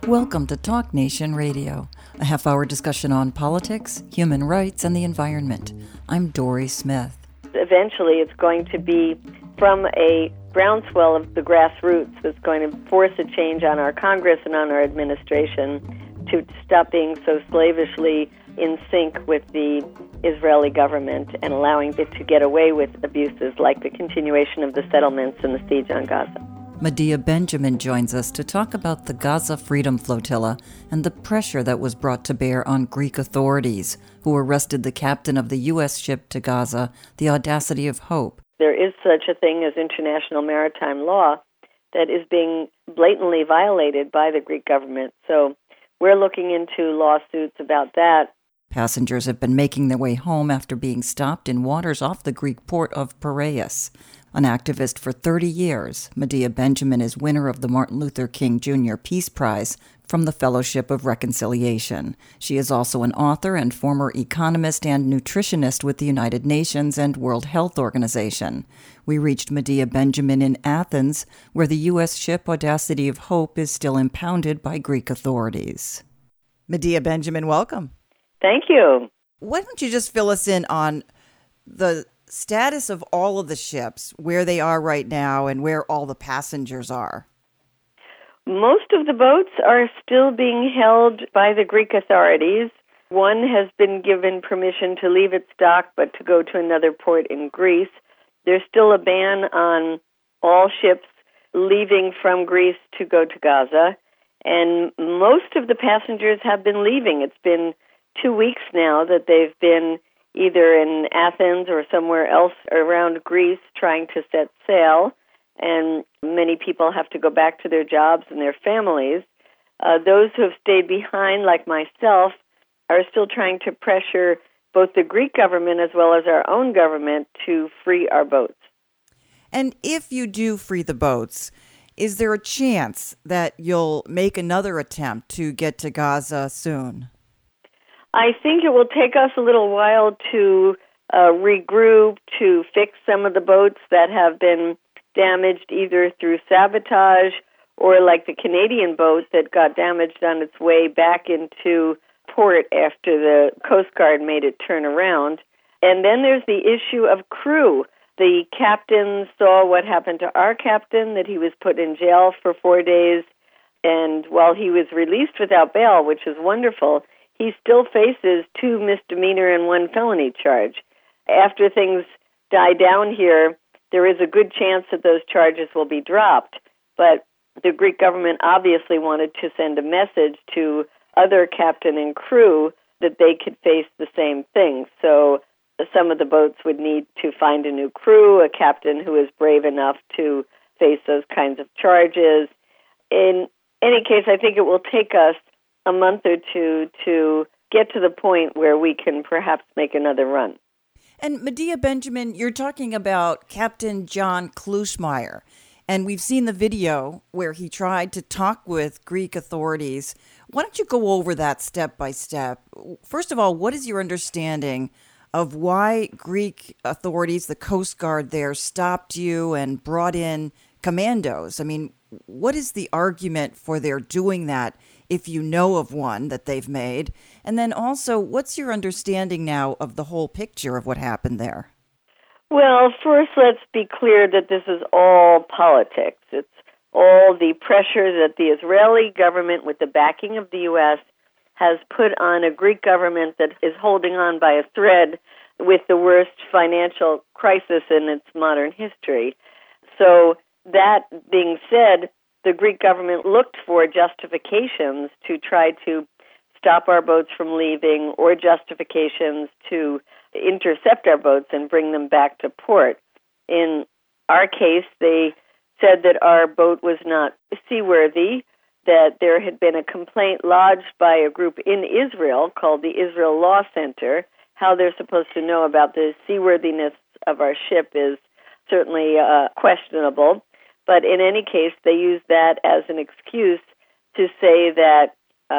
Welcome to Talk Nation Radio, a half-hour discussion on politics, human rights, and the environment. I'm Dory Smith. Eventually, it's going to be from a groundswell of the grassroots that's going to force a change on our Congress and on our administration to stop being so slavishly in sync with the Israeli government and allowing it to get away with abuses like the continuation of the settlements and the siege on Gaza. Medea Benjamin joins us to talk about the Gaza Freedom Flotilla and the pressure that was brought to bear on Greek authorities, who arrested the captain of the U.S. ship to Gaza, the Audacity of Hope. There is such a thing as international maritime law that is being blatantly violated by the Greek government. So we're looking into lawsuits about that. Passengers have been making their way home after being stopped in waters off the Greek port of Piraeus. An activist for 30 years, Medea Benjamin is winner of the Martin Luther King Jr. Peace Prize from the Fellowship of Reconciliation. She is also an author and former economist and nutritionist with the United Nations and World Health Organization. We reached Medea Benjamin in Athens, where the U.S. ship Audacity of Hope is still impounded by Greek authorities. Medea Benjamin, welcome. Thank you. Why don't you just fill us in on the status of all of the ships, where they are right now, and where all the passengers are? Most of the boats are still being held by the Greek authorities. One has been given permission to leave its dock, but to go to another port in Greece. There's still a ban on all ships leaving from Greece to go to Gaza, and most of the passengers have been leaving. It's been 2 weeks now that they've been either in Athens or somewhere else around Greece trying to set sail, and many people have to go back to their jobs and their families. Those who have stayed behind, like myself, are still trying to pressure both the Greek government as well as our own government to free our boats. And if you do free the boats, is there a chance that you'll make another attempt to get to Gaza soon? I think it will take us a little while to regroup, to fix some of the boats that have been damaged either through sabotage or like the Canadian boat that got damaged on its way back into port after the Coast Guard made it turn around. And then there's the issue of crew. The captain saw what happened to our captain, that he was put in jail for 4 days, and while he was released without bail, which is wonderful, he still faces 2 misdemeanor and 1 felony charge. After things die down here, there is a good chance that those charges will be dropped. But the Greek government obviously wanted to send a message to other captain and crew that they could face the same thing. So some of the boats would need to find a new crew, a captain who is brave enough to face those kinds of charges. In any case, I think it will take us a month or two to get to the point where we can perhaps make another run. And Medea Benjamin, you're talking about Captain John Kluschmeyer, and we've seen the video where he tried to talk with Greek authorities. Why don't you go over that step by step? First of all, what is your understanding of why Greek authorities, the Coast Guard there, stopped you and brought in commandos? I mean, what is the argument for their doing that, if you know of one that they've made? And then also, what's your understanding now of the whole picture of what happened there? Well, first, let's be clear that this is all politics. It's all the pressure that the Israeli government, with the backing of the U.S., has put on a Greek government that is holding on by a thread with the worst financial crisis in its modern history. So that being said, the Greek government looked for justifications to try to stop our boats from leaving or justifications to intercept our boats and bring them back to port. In our case, they said that our boat was not seaworthy, that there had been a complaint lodged by a group in Israel called the Israel Law Center. How they're supposed to know about the seaworthiness of our ship is certainly questionable. But in any case, they used that as an excuse to say that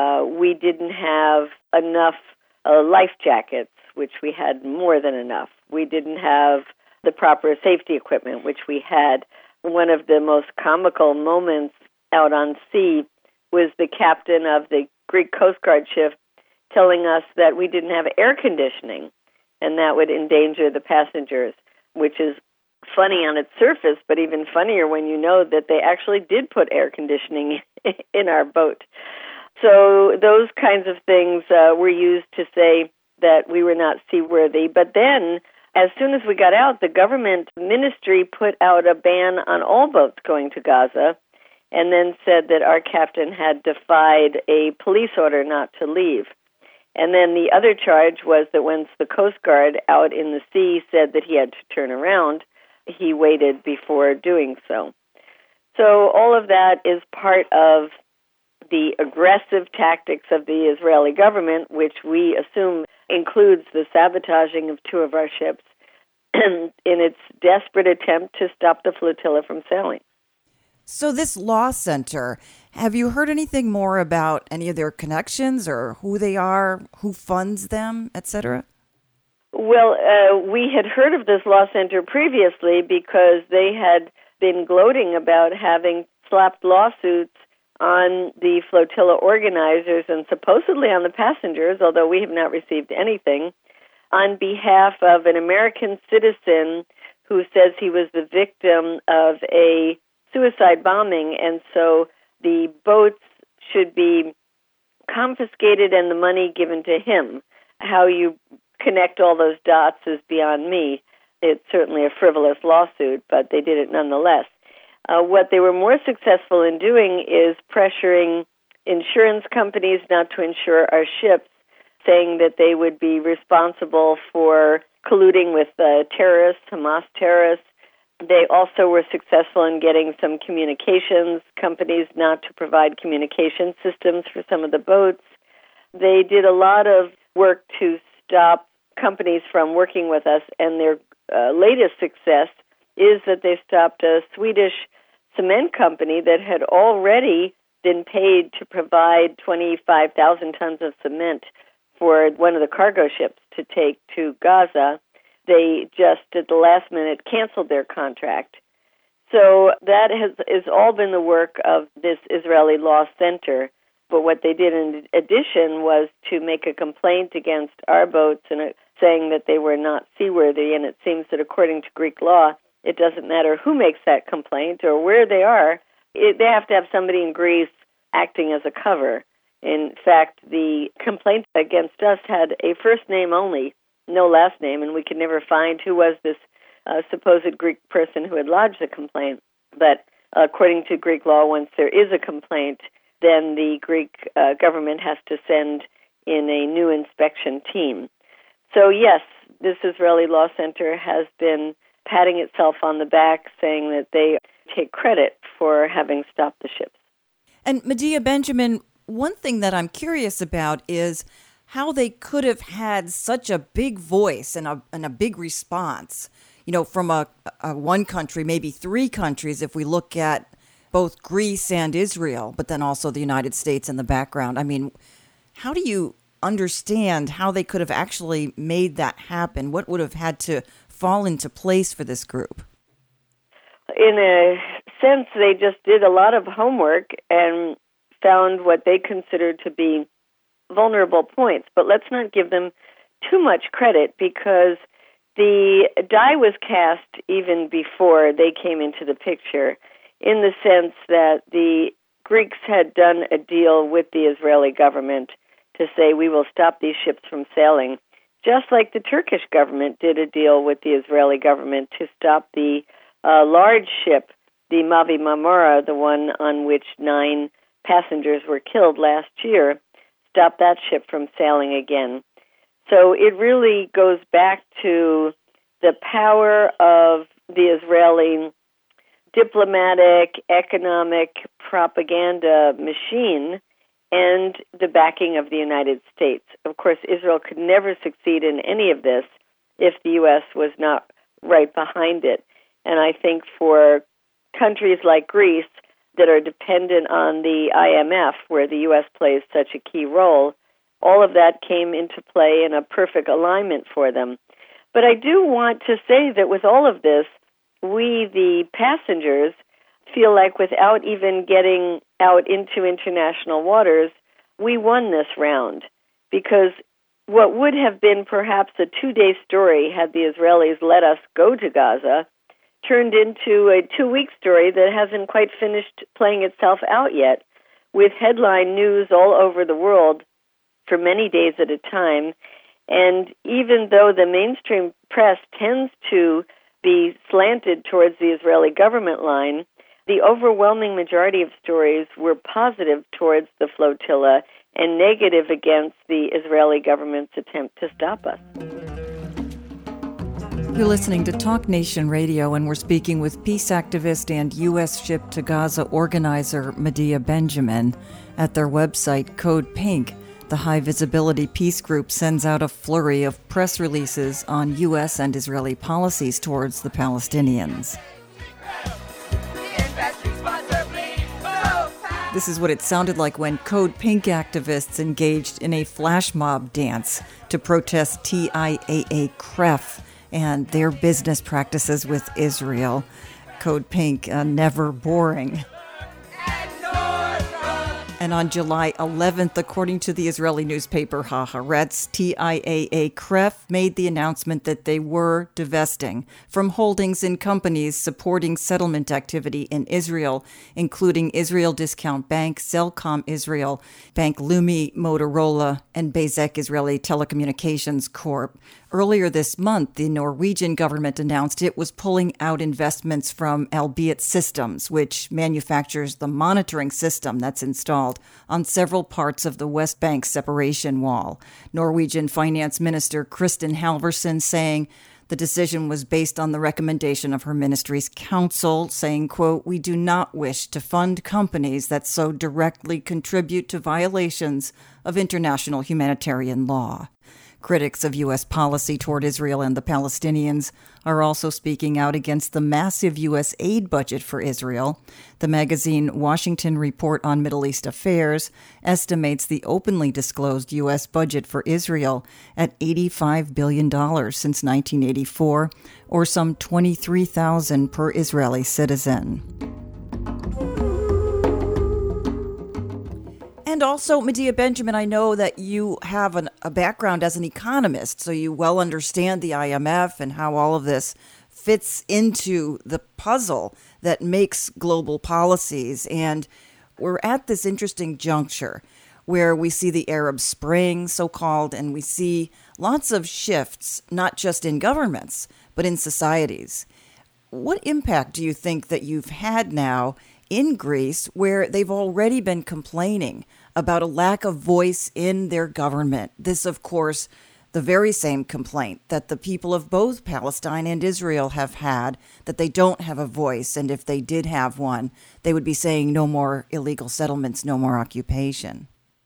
we didn't have enough life jackets, which we had more than enough. We didn't have the proper safety equipment, which we had. One of the most comical moments out on sea was the captain of the Greek Coast Guard ship telling us that we didn't have air conditioning, and that would endanger the passengers, which is funny on its surface, but even funnier when you know that they actually did put air conditioning in our boat. So those kinds of things were used to say that we were not seaworthy. But then, as soon as we got out, the government ministry put out a ban on all boats going to Gaza, and then said that our captain had defied a police order not to leave. And then the other charge was that once the Coast Guard out in the sea said that he had to turn around, he waited before doing so. So all of that is part of the aggressive tactics of the Israeli government, which we assume includes the sabotaging of two of our ships in its desperate attempt to stop the flotilla from sailing. So this law center, have you heard anything more about any of their connections or who they are, who funds them, etc.? Well, we had heard of this law center previously because they had been gloating about having slapped lawsuits on the flotilla organizers and supposedly on the passengers, although we have not received anything, on behalf of an American citizen who says he was the victim of a suicide bombing, and so the boats should be confiscated and the money given to him. How you connect all those dots is beyond me. It's certainly a frivolous lawsuit, but they did it nonetheless. What they were more successful in doing is pressuring insurance companies not to insure our ships, saying that they would be responsible for colluding with terrorists, Hamas terrorists. They also were successful in getting some communications companies not to provide communication systems for some of the boats. They did a lot of work to stop companies from working with us, and their latest success is that they stopped a Swedish cement company that had already been paid to provide 25,000 tons of cement for one of the cargo ships to take to Gaza. They just, at the last minute, canceled their contract. So that has all been the work of this Israeli Law Center. But what they did in addition was to make a complaint against our boats and saying that they were not seaworthy. And it seems that according to Greek law, it doesn't matter who makes that complaint or where they are. They have to have somebody in Greece acting as a cover. In fact, the complaint against us had a first name only, no last name, and we could never find who was this supposed Greek person who had lodged the complaint. But according to Greek law, once there is a complaint, then the Greek government has to send in a new inspection team. So yes, this Israeli Law Center has been patting itself on the back, saying that they take credit for having stopped the ships. And Medea Benjamin, one thing that I'm curious about is how they could have had such a big voice and a big response, you know, from a one country, maybe three countries, if we look at both Greece and Israel, but then also the United States in the background. I mean, how do you understand how they could have actually made that happen? What would have had to fall into place for this group? In a sense, they just did a lot of homework and found what they considered to be vulnerable points. But let's not give them too much credit, because the die was cast even before they came into the picture, in the sense that the Greeks had done a deal with the Israeli government to say, we will stop these ships from sailing, just like the Turkish government did a deal with the Israeli government to stop the large ship, the Mavi Marmara, the one on which 9 passengers were killed last year, stop that ship from sailing again. So it really goes back to the power of the Israeli diplomatic, economic propaganda machine and the backing of the United States. Of course, Israel could never succeed in any of this if the U.S. was not right behind it. And I think for countries like Greece that are dependent on the IMF, where the U.S. plays such a key role, all of that came into play in a perfect alignment for them. But I do want to say that with all of this, we, the passengers, feel like without even getting out into international waters, we won this round, because what would have been perhaps a 2-day story had the Israelis let us go to Gaza turned into a 2-week story that hasn't quite finished playing itself out yet, with headline news all over the world for many days at a time. And even though the mainstream press tends to be slanted towards the Israeli government line, the overwhelming majority of stories were positive towards the flotilla and negative against the Israeli government's attempt to stop us. You're listening to Talk Nation Radio, and we're speaking with peace activist and U.S. Ship to Gaza organizer Medea Benjamin. At their website, Code Pink, the high-visibility peace group sends out a flurry of press releases on U.S. and Israeli policies towards the Palestinians. This is what it sounded like when Code Pink activists engaged in a flash mob dance to protest TIAA-CREF and their business practices with Israel. Code Pink, never boring. And on July 11th, according to the Israeli newspaper Haaretz, TIAA-CREF made the announcement that they were divesting from holdings in companies supporting settlement activity in Israel, including Israel Discount Bank, Cellcom Israel, Bank Leumi Motorola, and Bezek Israeli Telecommunications Corp. Earlier this month, the Norwegian government announced it was pulling out investments from Albeit Systems, which manufactures the monitoring system that's installed on several parts of the West Bank separation wall. Norwegian Finance Minister Kristin Halvorsen saying the decision was based on the recommendation of her ministry's council, saying, quote, "We do not wish to fund companies that so directly contribute to violations of international humanitarian law." Critics of U.S. policy toward Israel and the Palestinians are also speaking out against the massive U.S. aid budget for Israel. The magazine Washington Report on Middle East Affairs estimates the openly disclosed U.S. budget for Israel at $85 billion since 1984, or some $23,000 per Israeli citizen. And also, Medea Benjamin, I know that you have a background as an economist, so you well understand the IMF and how all of this fits into the puzzle that makes global policies. And we're at this interesting juncture where we see the Arab Spring, so-called, and we see lots of shifts, not just in governments, but in societies. What impact do you think that you've had now in Greece, where they've already been complaining about a lack of voice in their government? This, of course, the very same complaint that the people of both Palestine and Israel have had, that they don't have a voice, and if they did have one, they would be saying no more illegal settlements, no more occupation.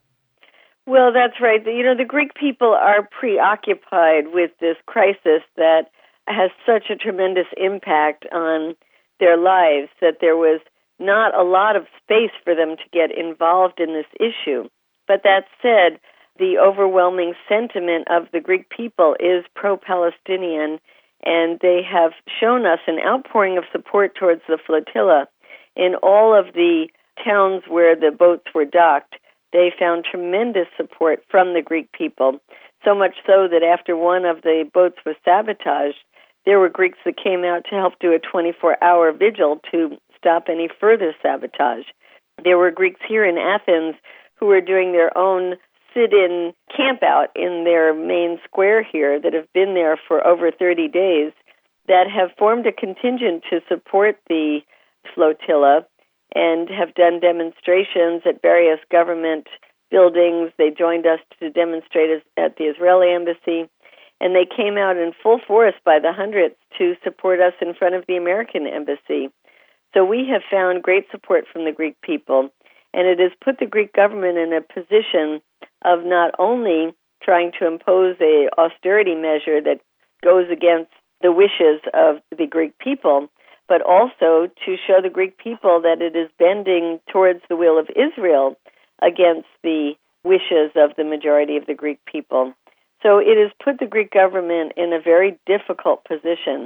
Well, that's right. The Greek people are preoccupied with this crisis that has such a tremendous impact on their lives that there was not a lot of space for them to get involved in this issue. But that said, the overwhelming sentiment of the Greek people is pro-Palestinian, and they have shown us an outpouring of support towards the flotilla. In all of the towns where the boats were docked, they found tremendous support from the Greek people, so much so that after one of the boats was sabotaged, there were Greeks that came out to help do a 24-hour vigil to stop any further sabotage. There were Greeks here in Athens who were doing their own sit-in camp-out in their main square here that have been there for over 30 days that have formed a contingent to support the flotilla and have done demonstrations at various government buildings. They joined us to demonstrate at the Israeli embassy, and they came out in full force by the hundreds to support us in front of the American embassy. So we have found great support from the Greek people, and it has put the Greek government in a position of not only trying to impose an austerity measure that goes against the wishes of the Greek people, but also to show the Greek people that it is bending towards the will of Israel against the wishes of the majority of the Greek people. So it has put the Greek government in a very difficult position.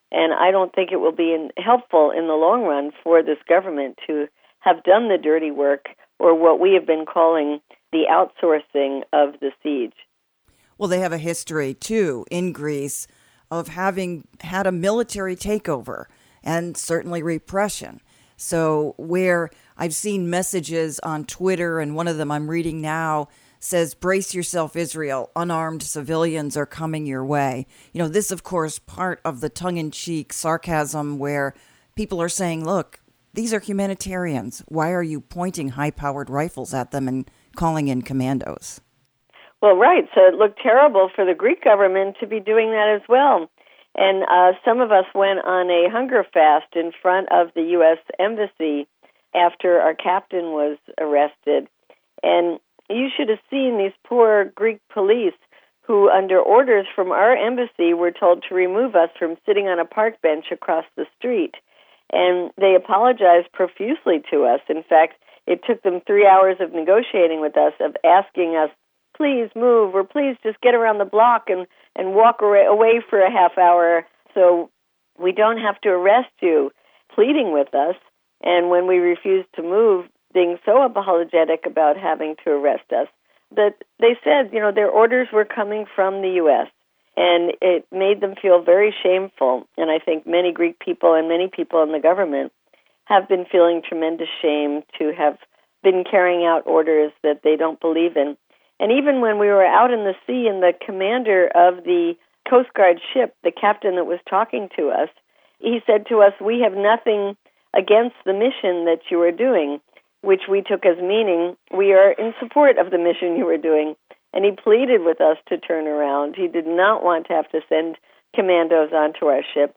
And I don't think it will be helpful in the long run for this government to have done the dirty work, or what we have been calling the outsourcing of the siege. Well, they have a history, too, in Greece of having had a military takeover and certainly repression. So where I've seen messages on Twitter, and one of them I'm reading now says, "Brace yourself, Israel. Unarmed civilians are coming your way." You know, this, of course, part of the tongue-in-cheek sarcasm where people are saying, look, these are humanitarians. Why are you pointing high-powered rifles at them and calling in commandos? Well, right. So it looked terrible for the Greek government to be doing that as well. And some of us went on a hunger fast in front of the U.S. Embassy after our captain was arrested. And you should have seen these poor Greek police who, under orders from our embassy, were told to remove us from sitting on a park bench across the street. And they apologized profusely to us. In fact, it took them 3 hours of negotiating with us, of asking us, please move, or please just get around the block and walk away for a half hour so we don't have to arrest you, pleading with us. And when we refused to move, being so apologetic about having to arrest us, that they said, you know, their orders were coming from the U.S., and it made them feel very shameful. And I think many Greek people and many people in the government have been feeling tremendous shame to have been carrying out orders that they don't believe in. And even when we were out in the sea and the commander of the Coast Guard ship, the captain that was talking to us, he said to us, "We have nothing against the mission that you are doing," which we took as meaning we are in support of the mission you are doing. And he pleaded with us to turn around. He did not want to have to send commandos onto our ship.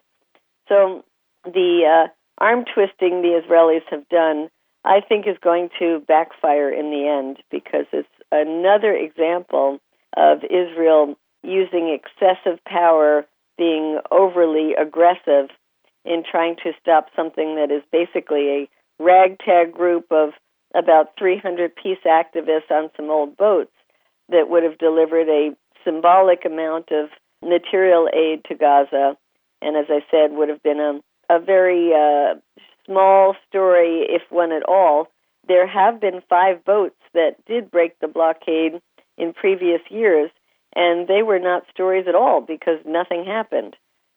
So the arm twisting the Israelis have done, I think, is going to backfire in the end, because it's another example of Israel using excessive power, being overly aggressive in trying to stop something that is basically a ragtag group of about 300 peace activists on some old boats that would have delivered a symbolic amount of material aid to Gaza, and as I said, would have been a very small story, if one at all. There have been 5 boats that did break the blockade in previous years, and they were not stories at all because nothing happened.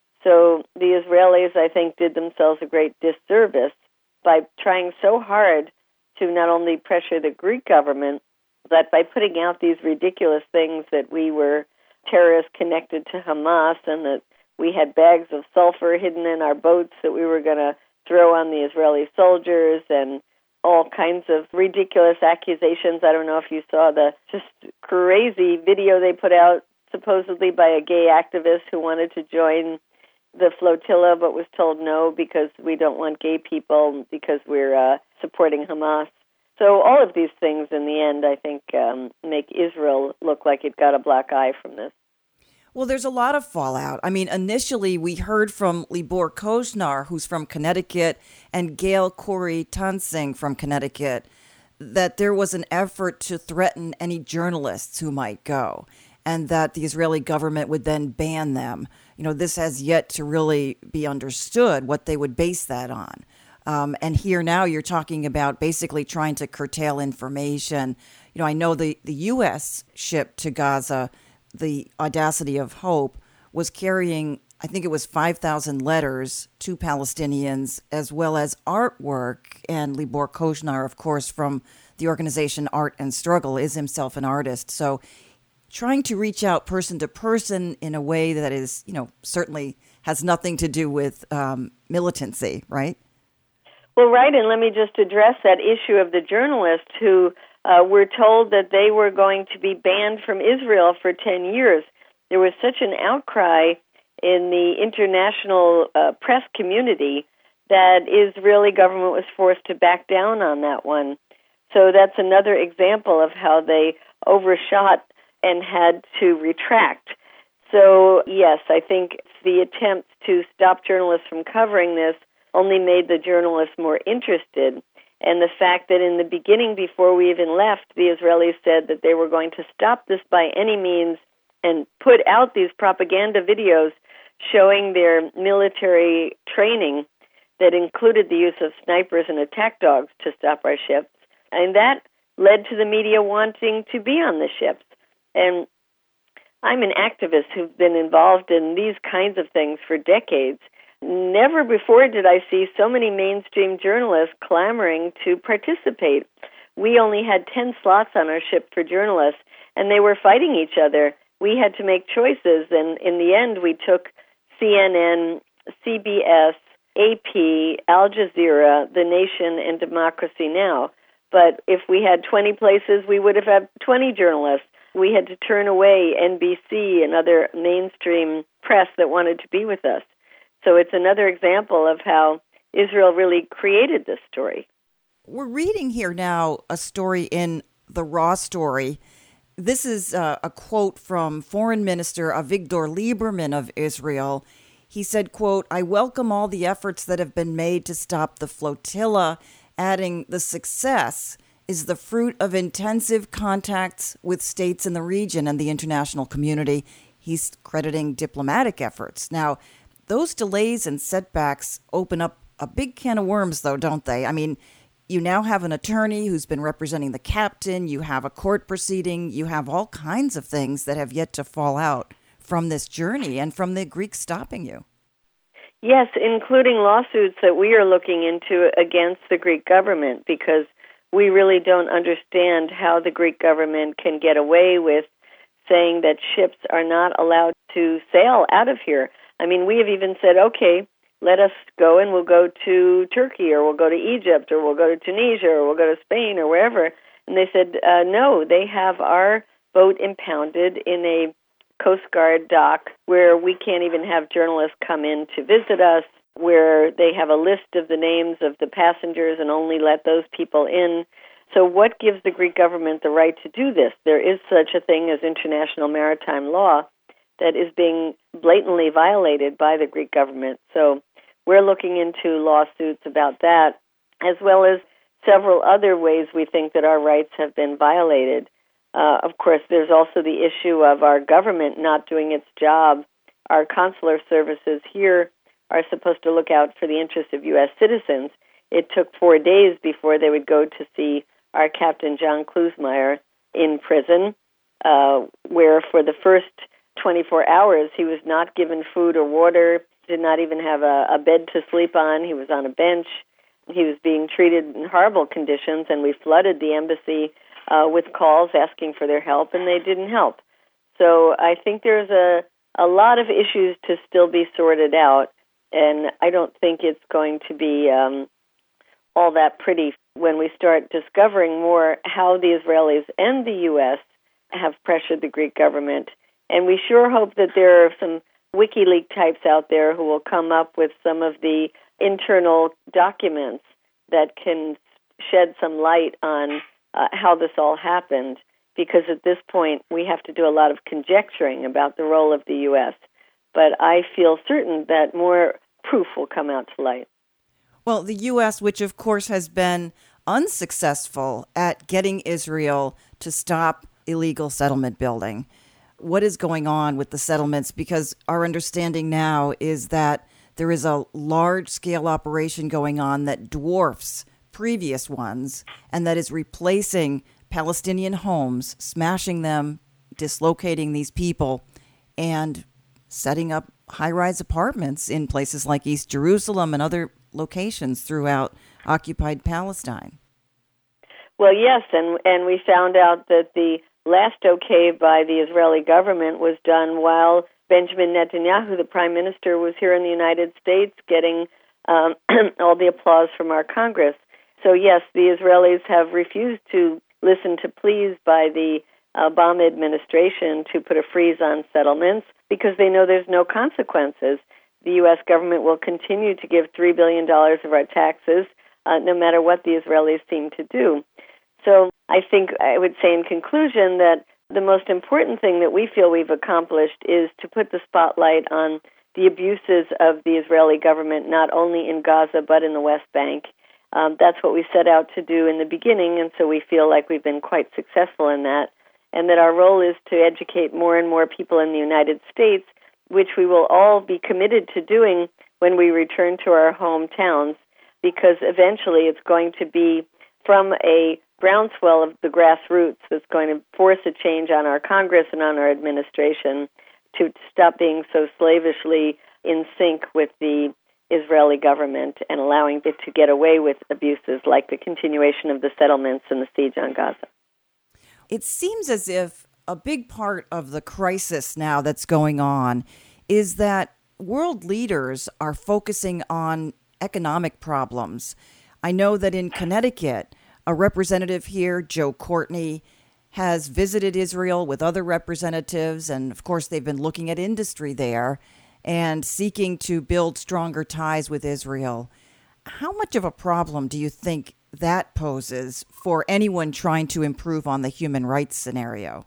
So the Israelis, I think, did themselves a great disservice by trying so hard to not only pressure the Greek government, but by putting out these ridiculous things that we were terrorists connected to Hamas and that we had bags of sulfur hidden in our boats that we were going to throw on the Israeli soldiers, and all kinds of ridiculous accusations. I don't know if you saw the just crazy video they put out, supposedly by a gay activist who wanted to join the flotilla but was told no because we don't want gay people because we're supporting Hamas. So all of these things in the end, I think, make Israel look like it got a black eye from this. Well, there's a lot of fallout. I mean, initially we heard from Libor Koznar, who's from Connecticut, and Gail Corey-Tansing from Connecticut, that there was an effort to threaten any journalists who might go, and that the Israeli government would then ban them. You know, this has yet to really be understood what they would base that on. And here now you're talking about basically trying to curtail information. You know, I know the U.S. ship to Gaza, the Audacity of Hope, was carrying, I think it was 5,000 letters to Palestinians, as well as artwork. And Libor Koznar, of course, from the organization Art and Struggle, is himself an artist. So trying to reach out person to person in a way that is, you know, certainly has nothing to do with militancy, right? Well, right, and let me just address that issue of the journalists who were told that they were going to be banned from Israel for 10 years. There was such an outcry in the international press community that Israeli government was forced to back down on that one. So that's another example of how they overshot and had to retract. So, yes, I think the attempt to stop journalists from covering this only made the journalists more interested. And the fact that in the beginning, before we even left, the Israelis said that they were going to stop this by any means and put out these propaganda videos showing their military training that included the use of snipers and attack dogs to stop our ships. And that led to the media wanting to be on the ships. And I'm an activist who's been involved in these kinds of things for decades. Never before did I see so many mainstream journalists clamoring to participate. We only had 10 slots on our ship for journalists, and they were fighting each other. We had to make choices, and in the end, we took CNN, CBS, AP, Al Jazeera, The Nation, and Democracy Now! But if we had 20 places, we would have had 20 journalists. We had to turn away NBC and other mainstream press that wanted to be with us. So it's another example of how Israel really created this story. We're reading here now a story in The Raw Story. This is a quote from Foreign Minister Avigdor Lieberman of Israel. He said, quote, "I welcome all the efforts that have been made to stop the flotilla," adding, "the success is the fruit of intensive contacts with states in the region and the international community." He's crediting diplomatic efforts. Now, those delays and setbacks open up a big can of worms, though, don't they? I mean, you now have an attorney who's been representing the captain. You have a court proceeding. You have all kinds of things that have yet to fall out from this journey and from the Greeks stopping you. Yes, including lawsuits that we are looking into against the Greek government, because we really don't understand how the Greek government can get away with saying that ships are not allowed to sail out of here. I mean, we have even said, okay, let us go and we'll go to Turkey or we'll go to Egypt or we'll go to Tunisia or we'll go to Spain or wherever. And they said, no, they have our boat impounded in a Coast Guard dock where we can't even have journalists come in to visit us, where they have a list of the names of the passengers and only let those people in. So what gives the Greek government the right to do this? There is such a thing as international maritime law that is being blatantly violated by the Greek government. So we're looking into lawsuits about that, as well as several other ways we think that our rights have been violated. Of course, there's also the issue of our government not doing its job. Our consular services here are supposed to look out for the interests of U.S. citizens. It took 4 days before they would go to see our Captain John Klusmeyer in prison, where for the first 24 hours he was not given food or water, did not even have a bed to sleep on. He was on a bench. He was being treated in horrible conditions, and we flooded the embassy with calls asking for their help, and they didn't help. So I think there's a lot of issues to still be sorted out, and I don't think it's going to be all that pretty when we start discovering more how the Israelis and the U.S. have pressured the Greek government. And we sure hope that there are some WikiLeaks types out there who will come up with some of the internal documents that can shed some light on how this all happened, because at this point we have to do a lot of conjecturing about the role of the U.S. But I feel certain that more proof will come out to light. Well, the U.S., which of course has been unsuccessful at getting Israel to stop illegal settlement building. What is going on with the settlements? Because our understanding now is that there is a large-scale operation going on that dwarfs previous ones, and that is replacing Palestinian homes, smashing them, dislocating these people, and setting up high-rise apartments in places like East Jerusalem and other locations throughout occupied Palestine. Well, yes, and we found out that the last okay by the Israeli government was done while Benjamin Netanyahu, the prime minister, was here in the United States getting all the applause from our Congress. So, yes, the Israelis have refused to listen to pleas by the Obama administration to put a freeze on settlements because they know there's no consequences. The U.S. government will continue to give $3 billion of our taxes no matter what the Israelis seem to do. So I think I would say in conclusion that the most important thing that we feel we've accomplished is to put the spotlight on the abuses of the Israeli government, not only in Gaza but in the West Bank. That's what we set out to do in the beginning, and so we feel like we've been quite successful in that, and that our role is to educate more and more people in the United States which we will all be committed to doing when we return to our hometowns, because eventually it's going to be from a groundswell of the grassroots that's going to force a change on our Congress and on our administration to stop being so slavishly in sync with the Israeli government and allowing it to get away with abuses like the continuation of the settlements and the siege on Gaza. It seems as if a big part of the crisis now that's going on is that world leaders are focusing on economic problems. I know that in Connecticut, a representative here, Joe Courtney, has visited Israel with other representatives, and of course they've been looking at industry there and seeking to build stronger ties with Israel. How much of a problem do you think that poses for anyone trying to improve on the human rights scenario?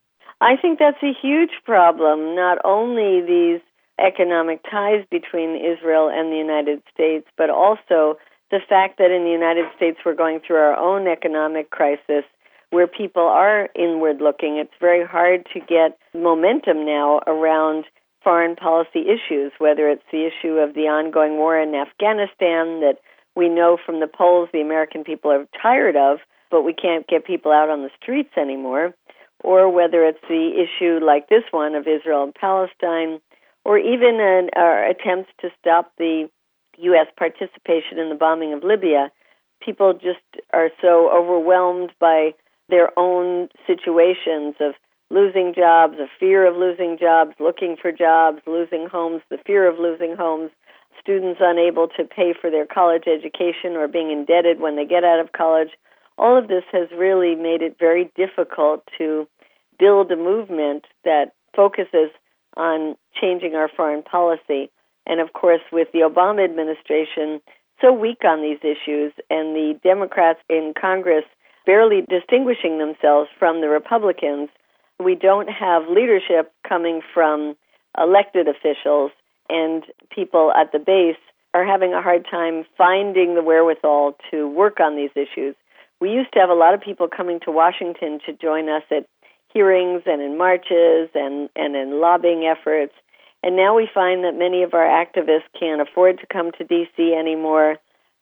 I think that's a huge problem, not only these economic ties between Israel and the United States, but also the fact that in the United States we're going through our own economic crisis where people are inward looking. It's very hard to get momentum now around foreign policy issues, whether it's the issue of the ongoing war in Afghanistan that we know from the polls the American people are tired of, but we can't get people out on the streets anymore, or whether it's the issue like this one of Israel and Palestine, or even our attempts to stop the U.S. participation in the bombing of Libya. People just are so overwhelmed by their own situations of losing jobs, of fear of losing jobs, looking for jobs, losing homes, the fear of losing homes, students unable to pay for their college education or being indebted when they get out of college. All of this has really made it very difficult to build a movement that focuses on changing our foreign policy. And of course, with the Obama administration so weak on these issues and the Democrats in Congress barely distinguishing themselves from the Republicans, we don't have leadership coming from elected officials, and people at the base are having a hard time finding the wherewithal to work on these issues. We used to have a lot of people coming to Washington to join us at hearings and in marches and in lobbying efforts, and now we find that many of our activists can't afford to come to D.C. anymore.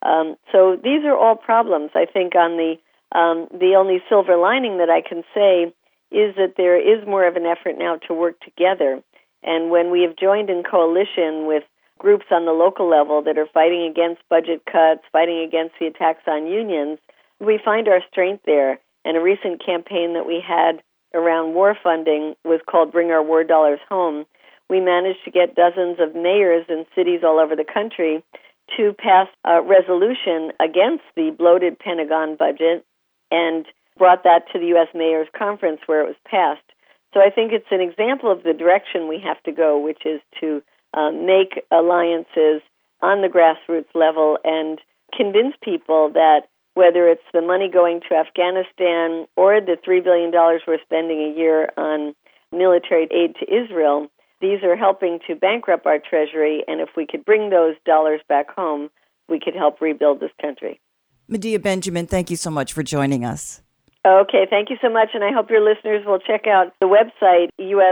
So these are all problems. I think on the only silver lining that I can say is that there is more of an effort now to work together. And when we have joined in coalition with groups on the local level that are fighting against budget cuts, fighting against the attacks on unions, we find our strength there. And a recent campaign that we had around war funding was called Bring Our War Dollars Home. We managed to get dozens of mayors in cities all over the country to pass a resolution against the bloated Pentagon budget and brought that to the U.S. Mayor's Conference where it was passed. So I think it's an example of the direction we have to go, which is to make alliances on the grassroots level and convince people that whether it's the money going to Afghanistan or the $3 billion we're spending a year on military aid to Israel, these are helping to bankrupt our treasury, and if we could bring those dollars back home, we could help rebuild this country. Medea Benjamin, thank you so much for joining us. Okay, thank you so much, and I hope your listeners will check out the website,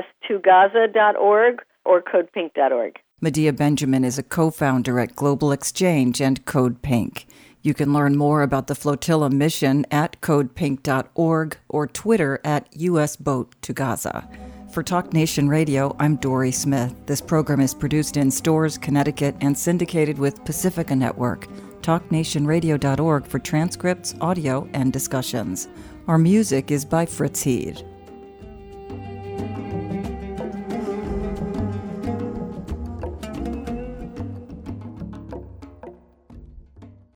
us2gaza.org or codepink.org. Medea Benjamin is a co-founder at Global Exchange and Code Pink. You can learn more about the Flotilla mission at codepink.org or Twitter at USBoat2Gaza. For Talk Nation Radio, I'm Dory Smith. This program is produced in Storrs, Connecticut, and syndicated with Pacifica Network. TalkNationRadio.org for transcripts, audio, and discussions. Our music is by Fritz Heed.